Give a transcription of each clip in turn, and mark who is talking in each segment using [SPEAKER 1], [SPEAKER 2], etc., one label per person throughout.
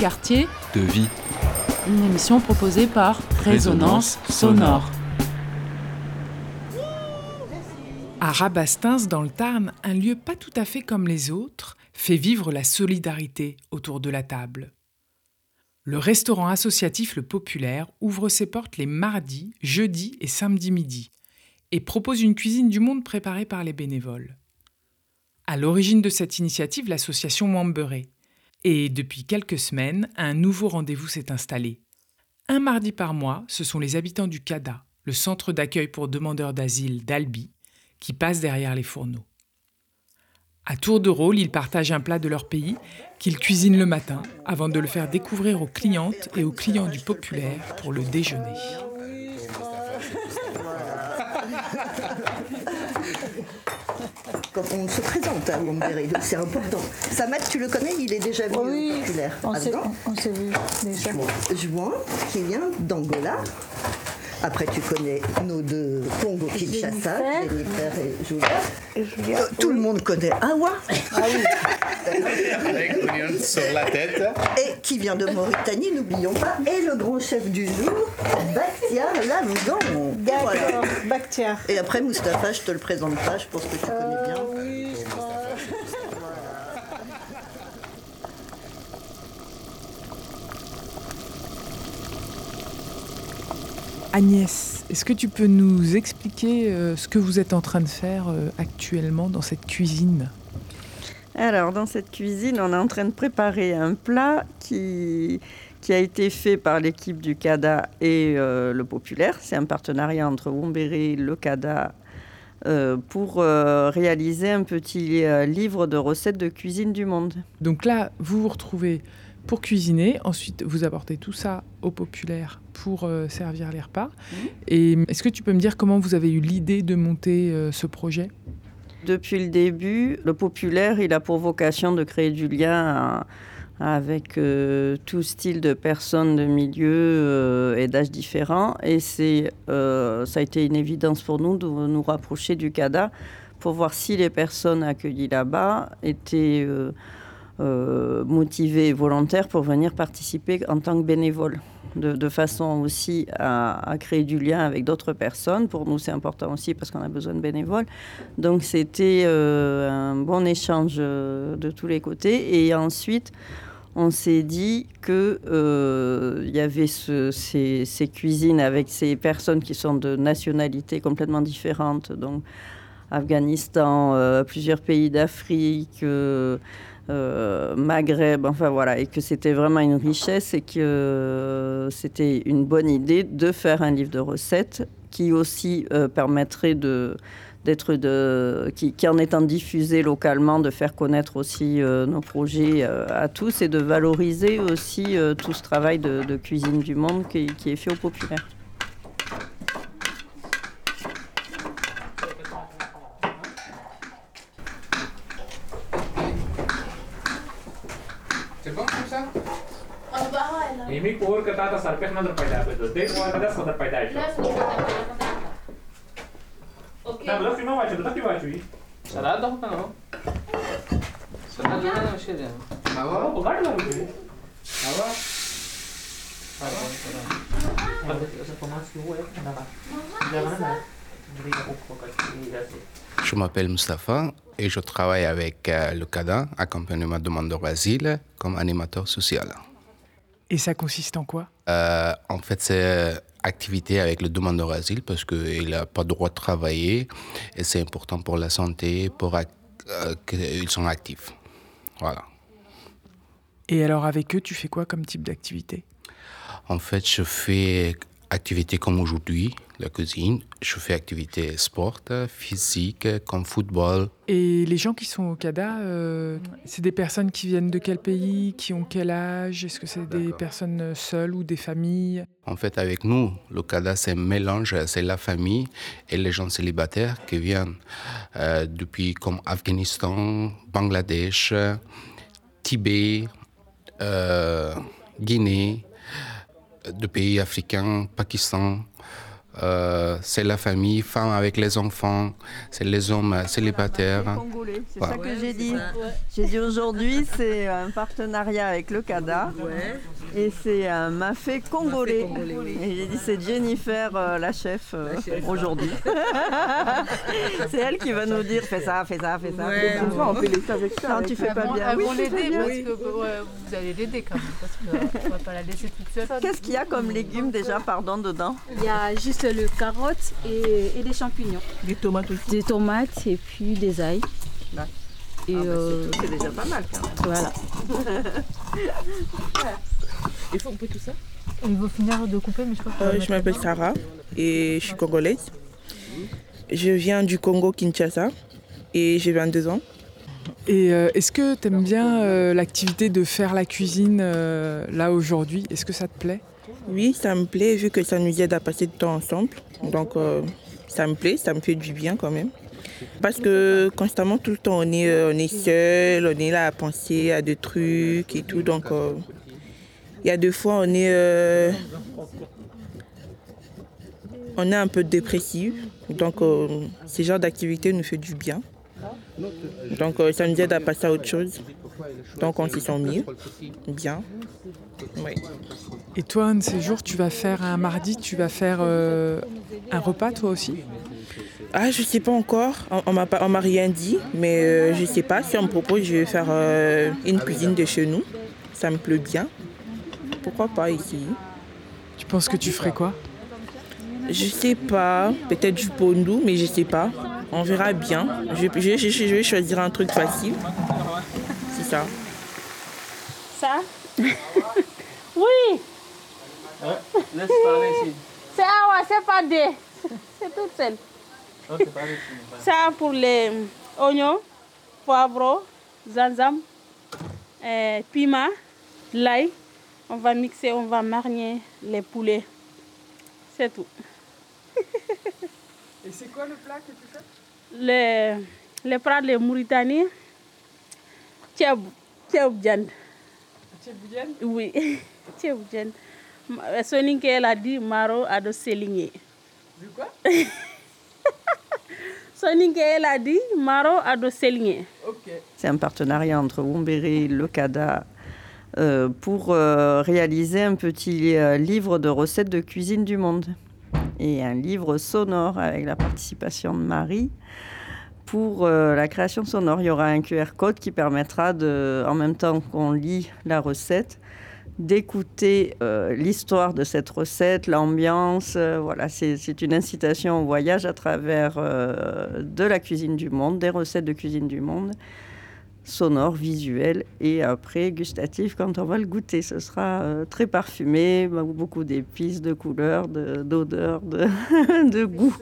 [SPEAKER 1] quartier
[SPEAKER 2] de vie.
[SPEAKER 1] Une émission proposée par Résonance Sonore.
[SPEAKER 3] À Rabastens, dans le Tarn, un lieu pas tout à fait comme les autres fait vivre la solidarité autour de la table. Le restaurant associatif Le Populaire ouvre ses portes les mardis, jeudis et samedis midi et propose une cuisine du monde préparée par les bénévoles. À l'origine de cette initiative, l'association Wamberé. Et depuis quelques semaines, un nouveau rendez-vous s'est installé. Un mardi par mois, ce sont les habitants du CADA, le centre d'accueil pour demandeurs d'asile d'Albi, qui passent derrière les fourneaux. À tour de rôle, ils partagent un plat de leur pays qu'ils cuisinent le matin avant de le faire découvrir aux clientes et aux clients du Populaire pour le déjeuner.
[SPEAKER 4] Quand on se présente à Wamberé, c'est important. Samat, tu le connais, il est déjà venu au Populaire.
[SPEAKER 5] On s'est vu déjà.
[SPEAKER 4] Juan, qui vient d'Angola. Après, tu connais nos deux Congo Kinshasa, Jennifer et Julia. Tout le monde connaît Awa.
[SPEAKER 5] Ah oui.
[SPEAKER 6] Avec l'oignon sur la tête.
[SPEAKER 4] Et qui vient de Mauritanie, n'oublions pas. Et le grand chef du jour, Bakhtiar Lamzan.
[SPEAKER 5] D'accord,
[SPEAKER 4] Voilà.
[SPEAKER 5] Bakhtiar.
[SPEAKER 4] Et après, Mustapha, je te le présente pas, je pense que tu connais bien.
[SPEAKER 5] Oui,
[SPEAKER 3] Agnès, est-ce que tu peux nous expliquer ce que vous êtes en train de faire actuellement dans cette cuisine ?
[SPEAKER 7] Alors, dans cette cuisine, on est en train de préparer un plat qui a été fait par l'équipe du CADA et le Populaire. C'est un partenariat entre Wamberé et le CADA pour réaliser un petit livre de recettes de cuisine du monde.
[SPEAKER 3] Donc là, vous vous retrouvez pour cuisiner, ensuite vous apportez tout ça au Populaire pour servir les repas. Et est-ce que tu peux me dire comment vous avez eu l'idée de monter ce projet ?
[SPEAKER 7] Depuis le début, le Populaire, il a pour vocation de créer du lien avec tout style de personnes, de milieux et d'âges différents. Et ça a été une évidence pour nous de nous rapprocher du CADA pour voir si les personnes accueillies là-bas étaient motivés et volontaires pour venir participer en tant que bénévoles, de façon aussi à créer du lien avec d'autres personnes. Pour nous, c'est important aussi parce qu'on a besoin de bénévoles. Donc, c'était un bon échange de tous les côtés. Et ensuite, on s'est dit qu'il y avait ces cuisines avec ces personnes qui sont de nationalités complètement différentes, donc Afghanistan, plusieurs pays d'Afrique, Maghreb, enfin voilà, et que c'était vraiment une richesse et que c'était une bonne idée de faire un livre de recettes qui aussi permettrait qui en étant diffusé localement, de faire connaître aussi nos projets à tous et de valoriser aussi tout ce travail de cuisine du monde qui est fait au Populaire.
[SPEAKER 6] C'est bon comme ça?
[SPEAKER 8] Ini pur kata atas sarpeh nadar paida betul. Dek war kada sadar paida itu. Nah, belum cuma wacu, tapi wacu.
[SPEAKER 9] Salah dah kan lo. Salah juga nggak sih dia.
[SPEAKER 6] Bawa?
[SPEAKER 8] Bukan lah itu.
[SPEAKER 6] Bawa?
[SPEAKER 10] Je m'appelle Mustapha et je travaille avec le CADA, accompagnement demandeur d'asile, comme animateur social.
[SPEAKER 3] Et ça consiste en quoi ?
[SPEAKER 10] En fait, c'est activité avec le demandeur d'asile parce qu'il n'a pas le droit de travailler et c'est important pour la santé, pour qu'ils sont actifs. Voilà.
[SPEAKER 3] Et alors avec eux, tu fais quoi comme type d'activité ?
[SPEAKER 10] En fait, je fais activité comme aujourd'hui, la cuisine. Je fais activité sport, physique, comme football.
[SPEAKER 3] Et les gens qui sont au CADA, c'est des personnes qui viennent de quel pays, qui ont quel âge ? Est-ce que c'est des personnes seules ou des familles ?
[SPEAKER 10] En fait, avec nous, le CADA, c'est un mélange, c'est la famille et les gens célibataires qui viennent depuis comme Afghanistan, Bangladesh, Tibet, Guinée, de pays africains, Pakistan, c'est la famille, femmes avec les enfants, c'est les hommes célibataires.
[SPEAKER 7] Congolais, c'est
[SPEAKER 10] Voilà.
[SPEAKER 7] ça que j'ai dit. J'ai dit aujourd'hui, c'est un partenariat avec le CADA et c'est un mafé congolais. Et j'ai dit, c'est Jennifer, la chef, aujourd'hui. C'est elle qui va nous dire, fais ça, fais ça, fais ça. On peut laisser avec ça. Non, tu fais pas bien.
[SPEAKER 1] Elles
[SPEAKER 7] Oui,
[SPEAKER 1] vont
[SPEAKER 7] tu fais
[SPEAKER 1] l'aider
[SPEAKER 7] bien.
[SPEAKER 1] parce que vous allez l'aider quand même, parce qu'on ne va pas la laisser toute seule.
[SPEAKER 7] Qu'est-ce qu'il y a comme légumes déjà, dedans?
[SPEAKER 2] Il y a juste le carotte et des champignons.
[SPEAKER 5] Des tomates aussi.
[SPEAKER 2] Des tomates et puis des ail. Et
[SPEAKER 7] c'est déjà pas mal.
[SPEAKER 2] voilà.
[SPEAKER 1] Il faut couper tout ça. Il va finir de couper, mais je crois que
[SPEAKER 5] Je m'appelle Sarah et je suis congolaise. Je viens du Congo Kinshasa et j'ai 22 ans.
[SPEAKER 3] Et est-ce que tu aimes bien l'activité de faire la cuisine là aujourd'hui? Est-ce que ça te plaît?
[SPEAKER 5] Oui, ça me plaît vu que ça nous aide à passer du temps ensemble. Donc ça me plaît, ça me fait du bien quand même. Parce que constamment, tout le temps, on est seul, on est là à penser à des trucs et tout. Donc il y a des fois, on est un peu dépressif. Donc ce genre d'activité nous fait du bien. Donc ça nous aide à passer à autre chose. Donc on se sent mieux, bien. Oui.
[SPEAKER 3] Et toi, un de ces jours, tu vas faire un mardi, tu vas faire un repas toi aussi?
[SPEAKER 5] Ah, je sais pas encore, on m'a rien dit, mais je sais pas, si on me propose, je vais faire une cuisine de chez nous. Ça me plaît bien. Pourquoi pas essayer?
[SPEAKER 3] Tu penses que tu ferais quoi?
[SPEAKER 5] Je sais pas, peut-être du pondou, mais je sais pas. On verra bien. Je vais choisir un truc facile. C'est ça.
[SPEAKER 2] Ça Oui.
[SPEAKER 9] Laisse parler ici.
[SPEAKER 2] C'est Awa, c'est pas des. C'est toute seule.
[SPEAKER 9] Ok, parlez.
[SPEAKER 2] Ça pour les oignons, poivrons, zanzam, piment, l'ail. On va mixer, on va mariner les poulets. C'est tout.
[SPEAKER 3] Et c'est quoi le plat que tu fais?
[SPEAKER 2] Les plats de Mauritanie, tchèboudian.
[SPEAKER 3] Tchèboudian?
[SPEAKER 2] Oui, tchèboudian. Soninke, elle a dit maro ado seligné.
[SPEAKER 3] Du quoi?
[SPEAKER 2] Soninke, elle a dit maro ado seligné.
[SPEAKER 3] Ok.
[SPEAKER 7] C'est un partenariat entre Wombéré et le CADA pour réaliser un petit livre de recettes de cuisine du monde et un livre sonore avec la participation de Marie. Pour la création sonore, il y aura un QR code qui permettra, en même temps qu'on lit la recette, d'écouter l'histoire de cette recette, l'ambiance. Voilà, c'est une incitation au voyage à travers de la cuisine du monde, des recettes de cuisine du monde, sonore, visuel et après gustatif quand on va le goûter. Ce sera très parfumé, beaucoup d'épices, de couleurs, d'odeurs, de goût.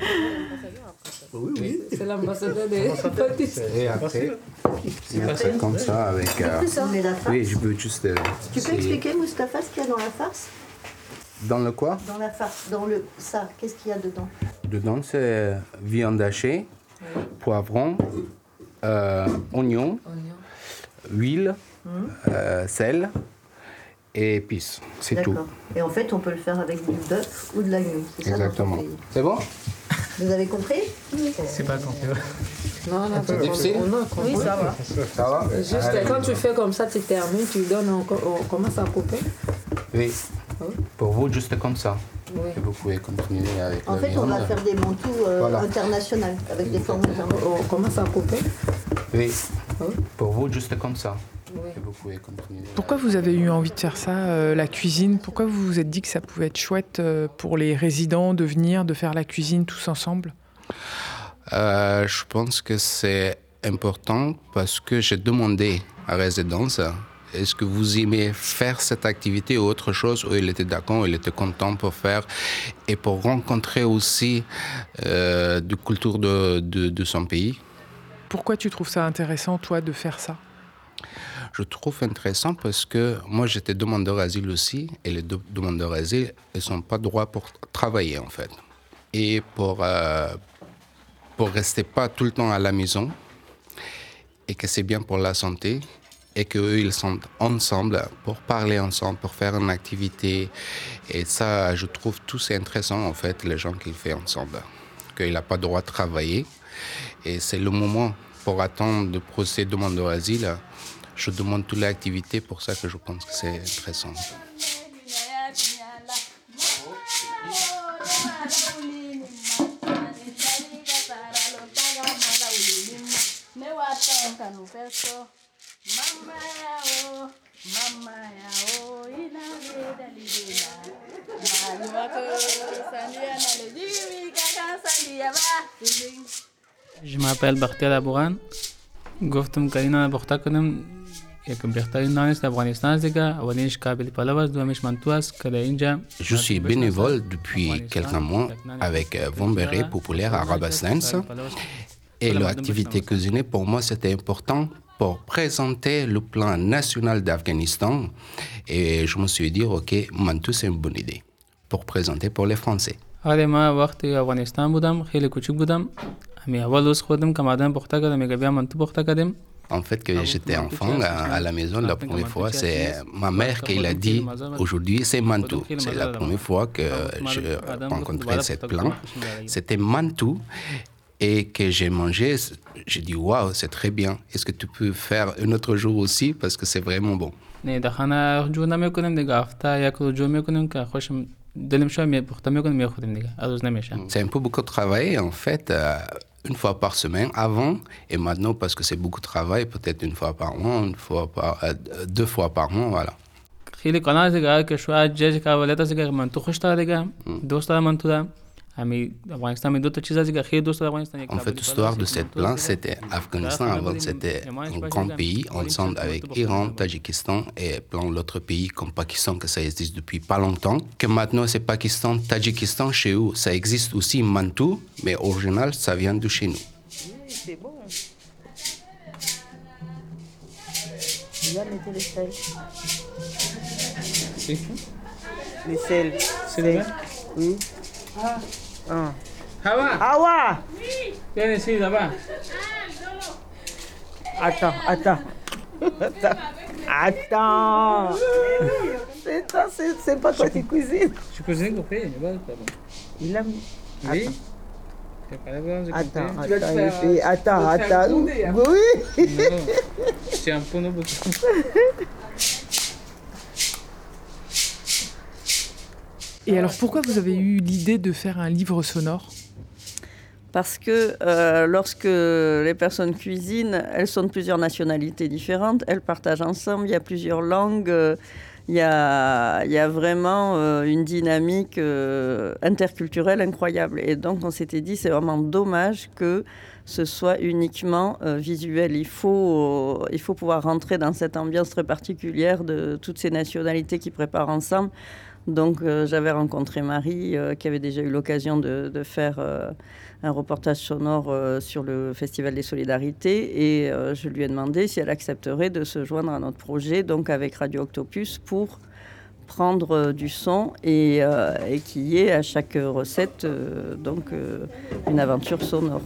[SPEAKER 1] Oui. C'est l'ambassadeur des pâtisseries.
[SPEAKER 10] Et après comme ça avec...
[SPEAKER 4] Mais la farce,
[SPEAKER 10] Oui, je veux juste...
[SPEAKER 4] tu peux expliquer, Mustapha, ce qu'il y a dans la farce?
[SPEAKER 10] Dans le quoi?
[SPEAKER 4] Dans la farce, ça, qu'est-ce qu'il y a dedans?
[SPEAKER 10] Dedans, c'est viande hachée, poivron, oignon, huile, sel et épices. C'est tout.
[SPEAKER 4] D'accord. Et en fait, on peut le faire avec du bœuf ou de l'agneau. C'est ça,
[SPEAKER 10] Exactement.
[SPEAKER 4] dans ton pays.
[SPEAKER 10] C'est bon?
[SPEAKER 4] Vous avez compris?
[SPEAKER 9] C'est pas compris.
[SPEAKER 1] Non,
[SPEAKER 10] C'est difficile?
[SPEAKER 1] oui, ça va.
[SPEAKER 10] Ça va?
[SPEAKER 1] Juste
[SPEAKER 10] Allez.
[SPEAKER 1] quand tu fais comme ça, tu termines, tu donnes, on commence à couper.
[SPEAKER 10] Oui. Pour vous, juste comme ça.
[SPEAKER 1] Oui.
[SPEAKER 10] Et vous pouvez continuer avec
[SPEAKER 4] En
[SPEAKER 10] la
[SPEAKER 4] fait, on
[SPEAKER 10] viande.
[SPEAKER 4] va faire des mantous
[SPEAKER 10] Voilà.
[SPEAKER 4] internationaux, avec des formes internationales.
[SPEAKER 1] On commence à couper.
[SPEAKER 10] Oui.
[SPEAKER 1] Oui.
[SPEAKER 10] Pour vous, juste comme ça.
[SPEAKER 1] Oui.
[SPEAKER 10] Et vous pouvez continuer.
[SPEAKER 3] Pourquoi vous avez eu envie de faire ça, la cuisine? Pourquoi vous vous êtes dit que ça pouvait être chouette pour les résidents de venir, de faire la cuisine tous ensemble?
[SPEAKER 10] Je pense que c'est important parce que j'ai demandé à résidence est-ce que vous aimez faire cette activité ou autre chose, où il était d'accord, il était content pour faire et pour rencontrer aussi du culture de son pays.
[SPEAKER 3] Pourquoi tu trouves ça intéressant, toi, de faire ça?
[SPEAKER 10] Je trouve intéressant parce que moi j'étais demandeur d'asile aussi et les demandeurs d'asile ils n'ont pas droit pour travailler en fait. Et pour rester pas tout le temps à la maison et que c'est bien pour la santé, et qu'eux, ils sont ensemble pour parler ensemble, pour faire une activité. Et ça, je trouve tout c'est intéressant, en fait, les gens qui le font ensemble. Qu'il n'a pas le droit de travailler. Et c'est le moment pour attendre de procéder demande d'asile. Je demande toutes les activités, pour ça que je pense que c'est intéressant.
[SPEAKER 9] Je m'appelle Bakhtiar Abouran. گفتم که اینا بخته کنم یک بهترین دانست افغانستان دیگه اولینش قابل پلو است دومیش منتو است که اینجا
[SPEAKER 10] Je suis bénévole depuis quelques mois avec Vombéré Populaire à Rabastens et l'activité cuisinée pour moi c'était important pour présenter le plan national d'Afghanistan et je me suis dit ok Mantou c'est une bonne idée pour présenter pour les Français.
[SPEAKER 9] آره ما وقتی افغانستان بودم خیلی کوچک بودم می اول روز خودم کمادن پخته کردم میگه بیا منتو پخته کردیم.
[SPEAKER 10] En fait, que j'étais enfant à la maison, la première fois, c'est ma mère qui l'a dit. Aujourd'hui, c'est mantou. C'est la première fois que j'ai rencontré cette plante. C'était mantou et que j'ai mangé. J'ai dit, waouh, c'est très bien. Est-ce que tu peux faire un autre jour aussi parce que c'est vraiment bon. C'est un peu beaucoup de travail en fait. Une fois par semaine avant et maintenant parce que c'est beaucoup de travail peut-être une fois par mois, deux fois par mois voilà. En fait, l'histoire de cette plante, c'était Afghanistan avant, c'était un grand pays ensemble avec Iran, Tadjikistan et plein d'autres pays comme Pakistan que ça existe depuis pas longtemps. Que maintenant c'est Pakistan, Tadjikistan chez eux, ça existe aussi Mantou, mais original ça vient de chez nous.
[SPEAKER 11] C'est bon. Il va mettre le sel.
[SPEAKER 9] C'est
[SPEAKER 11] le sel.
[SPEAKER 9] C'est vrai?
[SPEAKER 11] Oui.
[SPEAKER 9] Ah. Hawa.
[SPEAKER 11] Hawa.
[SPEAKER 9] Oui. Viens ici là-bas.
[SPEAKER 11] Attends. C'est pas toi qui cuisines.
[SPEAKER 9] Je cuisine pour payer, mais pas bon.
[SPEAKER 11] Il a mis.
[SPEAKER 9] Oui.
[SPEAKER 11] Attends. Oui.
[SPEAKER 9] C'est un peu nouveau.
[SPEAKER 3] Et alors, pourquoi vous avez eu l'idée de faire un livre sonore ?
[SPEAKER 7] Parce que lorsque les personnes cuisinent, elles sont de plusieurs nationalités différentes, elles partagent ensemble, il y a plusieurs langues, il y a vraiment une dynamique interculturelle incroyable. Et donc, on s'était dit, c'est vraiment dommage que ce soit uniquement visuel. Il faut pouvoir rentrer dans cette ambiance très particulière de toutes ces nationalités qui préparent ensemble. Donc, j'avais rencontré Marie, qui avait déjà eu l'occasion de faire un reportage sonore sur le Festival des Solidarités. Et je lui ai demandé si elle accepterait de se joindre à notre projet, donc avec Radio Octopus, pour prendre du son et qu'il y ait à chaque recette une aventure sonore.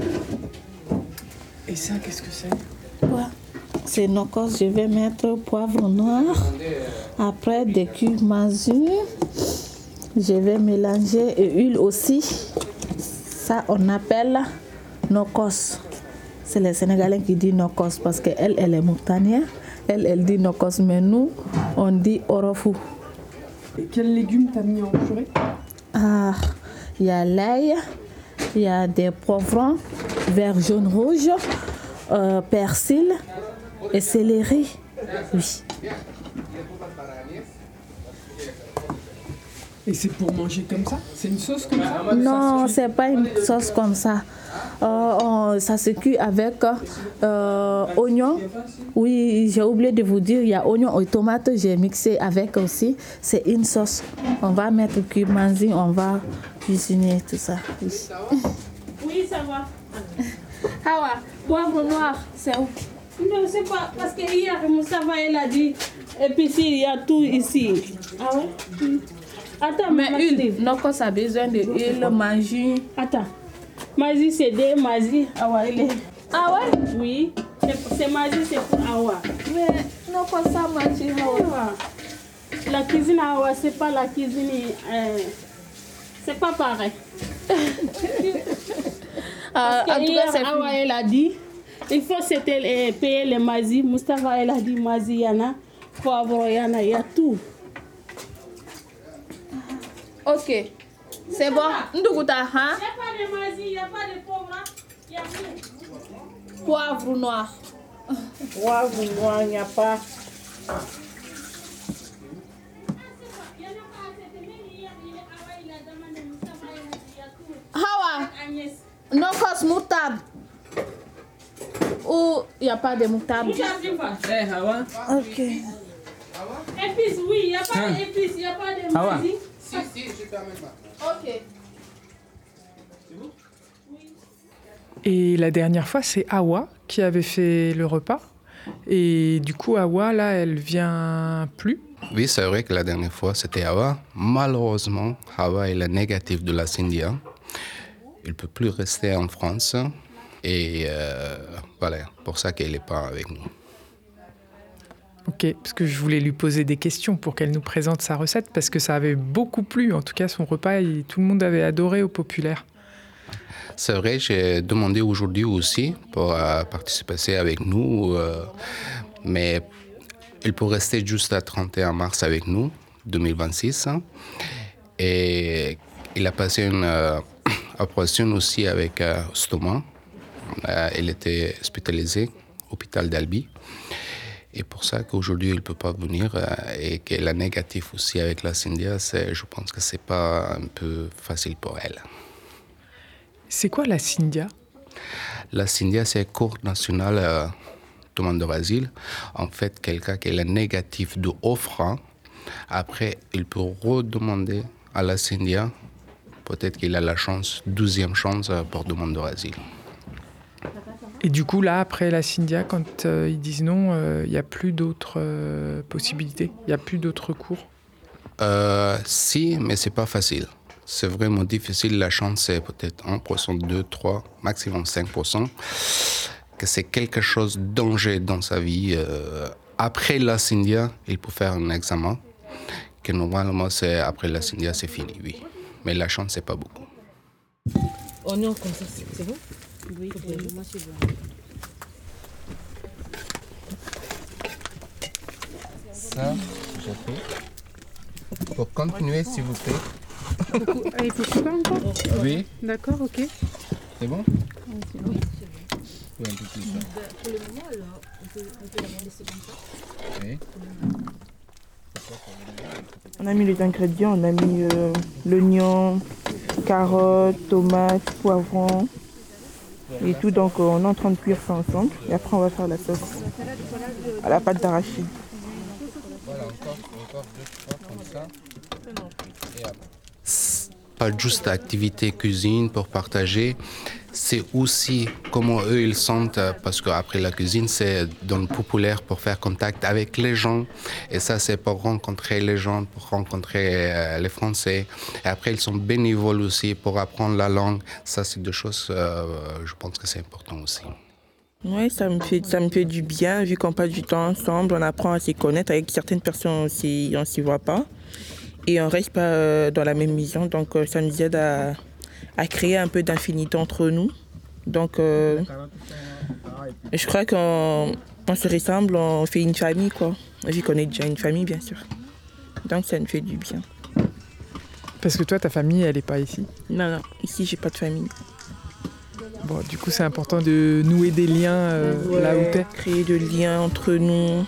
[SPEAKER 3] Et ça, qu'est-ce que c'est ?
[SPEAKER 11] Quoi ? C'est nokos, je vais mettre poivre noir, après des cubes mazur, je vais mélanger et huile aussi. Ça, on appelle nokos. C'est les Sénégalais qui disent nokos parce qu'elle est moutanière. Elle dit nokos, mais nous, on dit orofou.
[SPEAKER 3] Et quels légumes t'as mis en purée ?
[SPEAKER 11] Il y a l'ail, il y a des poivrons, vert, jaune, rouge, persil. Et céleri, oui.
[SPEAKER 3] Et c'est pour manger comme ça ? C'est une sauce comme ça ?
[SPEAKER 11] Non, c'est pas une sauce comme ça. Ça se cuit avec oignon. Oui, j'ai oublié de vous dire, il y a oignon et tomate, j'ai mixé avec aussi. C'est une sauce. On va mettre cube manzi, on va cuisiner tout ça. Oui,
[SPEAKER 2] oui ça va. Hawa, poivre noir, c'est où? Non, c'est pas parce que hier, Moustapha, elle a dit, et puis il y a tout ici. Ah ouais? Attends,
[SPEAKER 11] mais huile, Nokos a besoin d'huile, magie.
[SPEAKER 2] Attends, magie, c'est des magie. Ah ouais, il est.
[SPEAKER 11] Ah ouais?
[SPEAKER 2] Oui. C'est Mazi, c'est pour Awa.
[SPEAKER 11] Mais non, pas ça, Mazi.
[SPEAKER 2] La cuisine Awa, c'est pas la cuisine. C'est pas pareil. Parce que hier, Awa, elle a dit il faut payer les Mazi. Moustapha, elle a dit Mazi, Yana, poivre, Yana, il y a tout.
[SPEAKER 11] Ok. C'est bon. Ndouguta, hein?
[SPEAKER 2] Il n'y a pas de Mazi, il n'y a pas de poivre. Il y a tout.
[SPEAKER 11] Poivre noir.
[SPEAKER 2] Poivre noir, il n'y a pas.
[SPEAKER 11] Hawa, nokos moutarde. Ou il n'y a pas de moutarde?
[SPEAKER 9] Hawa.
[SPEAKER 11] Ok.
[SPEAKER 2] Épices, oui, il n'y a pas d'épices, il n'y a pas de Mazi.
[SPEAKER 6] Si, je t'amène pas.
[SPEAKER 11] Ok.
[SPEAKER 3] Et la dernière fois, c'est Awa qui avait fait le repas. Et du coup, Awa, là, elle vient plus.
[SPEAKER 10] Oui, c'est vrai que la dernière fois, c'était Awa. Malheureusement, Awa est le négatif de la Cynthia. Il ne peut plus rester en France. Et voilà, pour ça qu'elle n'est pas avec nous.
[SPEAKER 3] Ok, parce que je voulais lui poser des questions pour qu'elle nous présente sa recette, parce que ça avait beaucoup plu. En tout cas, son repas, tout le monde avait adoré au Populaire.
[SPEAKER 10] C'est vrai, j'ai demandé aujourd'hui aussi pour participer avec nous, mais il peut rester juste à 31 mars avec nous, 2026. Et il a passé une opération aussi avec Stoma. Il était hospitalisé au hôpital d'Albi. Et pour ça qu'aujourd'hui, il ne peut pas venir et qu'elle est négative aussi avec la Cynthia, je pense que ce n'est pas un peu facile pour elle.
[SPEAKER 3] C'est quoi la Cynthia?
[SPEAKER 10] La Cynthia, c'est la Cour nationale de demandeur d'asile. En fait, quelqu'un qui est négatif de OFRA, après, il peut redemander à la Cynthia, peut-être qu'il a la chance, 12e chance pour demandeur d'asile.
[SPEAKER 3] Et du coup, là, après la Cynthia, quand ils disent non, il n'y a plus d'autres possibilités? Il n'y a plus d'autres recours?
[SPEAKER 10] Si, mais ce n'est pas facile. C'est vraiment difficile. La chance, c'est peut-être 1%, 2, 3, maximum 5%. Que c'est quelque chose de danger dans sa vie. Après la Cynthia, il peut faire un examen. Que normalement, après la Cynthia, c'est fini, oui. Mais la chance, c'est pas beaucoup.
[SPEAKER 12] Oignon comme ça, c'est bon?
[SPEAKER 2] Oui,
[SPEAKER 12] moi c'est bon.
[SPEAKER 10] Ça, j'ai fait. Pour continuer, s'il vous plaît.
[SPEAKER 3] Il faut couper encore?
[SPEAKER 10] Oui.
[SPEAKER 3] D'accord, ok.
[SPEAKER 10] C'est bon?
[SPEAKER 12] C'est bon.
[SPEAKER 10] Oui, un peu plus ça.
[SPEAKER 12] Pour le moment, alors, on peut la laisser comme ça.
[SPEAKER 10] Oui.
[SPEAKER 5] On a mis les ingrédients, on a mis l'oignon, carottes, tomates, poivrons et tout. Donc on est en train de cuire ça ensemble et après on va faire la sauce à la pâte d'arachide.
[SPEAKER 10] Voilà, encore 2, 3 comme ça. Et après. Pas juste activité cuisine pour partager, c'est aussi comment eux ils sentent, parce qu'après la cuisine c'est dans le populaire pour faire contact avec les gens, et ça c'est pour rencontrer les gens, pour rencontrer les Français, et après ils sont bénévoles aussi pour apprendre la langue. Ça c'est deux choses, je pense que c'est important aussi.
[SPEAKER 5] Oui, ça me fait du bien, vu qu'on passe du temps ensemble, on apprend à se connaître. Avec certaines personnes on ne s'y voit pas. Et on ne reste pas dans la même maison, donc ça nous aide à créer un peu d'infinité entre nous. Donc je crois qu'on se ressemble, on fait une famille, quoi. Vu qu'on est déjà une famille, bien sûr. Donc ça nous fait du bien.
[SPEAKER 3] Parce que toi, ta famille, elle n'est pas ici?
[SPEAKER 5] Non, ici, j'ai pas de famille.
[SPEAKER 3] Bon, du coup, c'est important de nouer des liens là où t'es.
[SPEAKER 5] Créer des liens entre nous.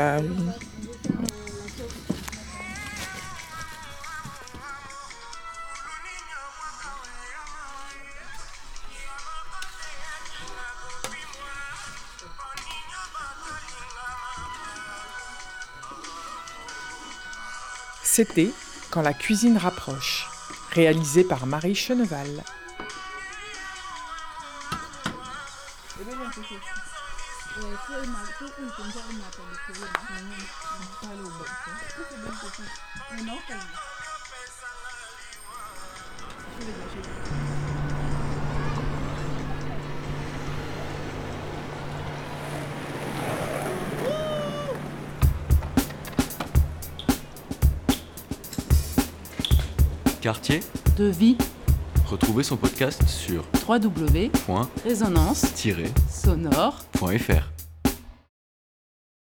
[SPEAKER 3] C'était Quand la cuisine rapproche, réalisé par Marie Cheneval.
[SPEAKER 13] quartier,
[SPEAKER 1] de vie.
[SPEAKER 13] Retrouvez son podcast sur
[SPEAKER 1] www.résonance-sonore.fr.